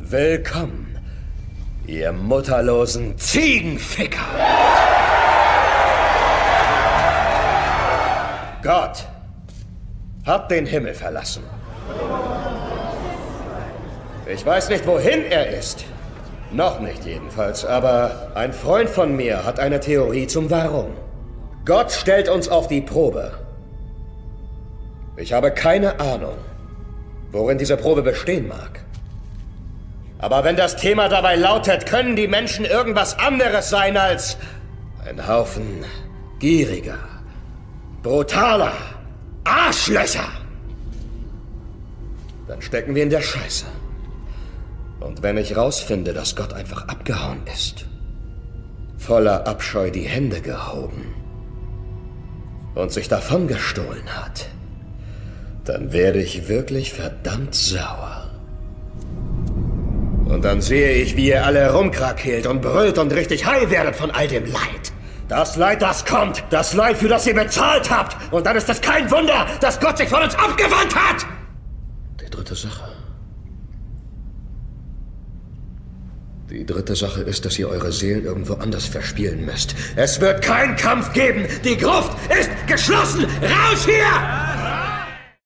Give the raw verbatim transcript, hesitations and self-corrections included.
Willkommen, ihr mutterlosen Ziegenficker! Gott hat den Himmel verlassen. Ich weiß nicht, wohin er ist. Noch nicht jedenfalls, aber ein Freund von mir hat eine Theorie zum Warum. Gott stellt uns auf die Probe. Ich habe keine Ahnung, worin diese Probe bestehen mag. Aber wenn das Thema dabei lautet, können die Menschen irgendwas anderes sein als ein Haufen gieriger, brutaler Arschlöcher, dann stecken wir in der Scheiße. Und wenn ich rausfinde, dass Gott einfach abgehauen ist, voller Abscheu die Hände gehoben und sich davon gestohlen hat, dann werde ich wirklich verdammt sauer. Und dann sehe ich, wie ihr alle rumkrakeelt und brüllt und richtig high werdet von all dem Leid. Das Leid, das kommt. Das Leid, für das ihr bezahlt habt. Und dann ist es kein Wunder, dass Gott sich von uns abgewandt hat. Die dritte Sache. Die dritte Sache ist, dass ihr eure Seelen irgendwo anders verspielen müsst. Es wird keinen Kampf geben. Die Gruft ist geschlossen. Raus hier!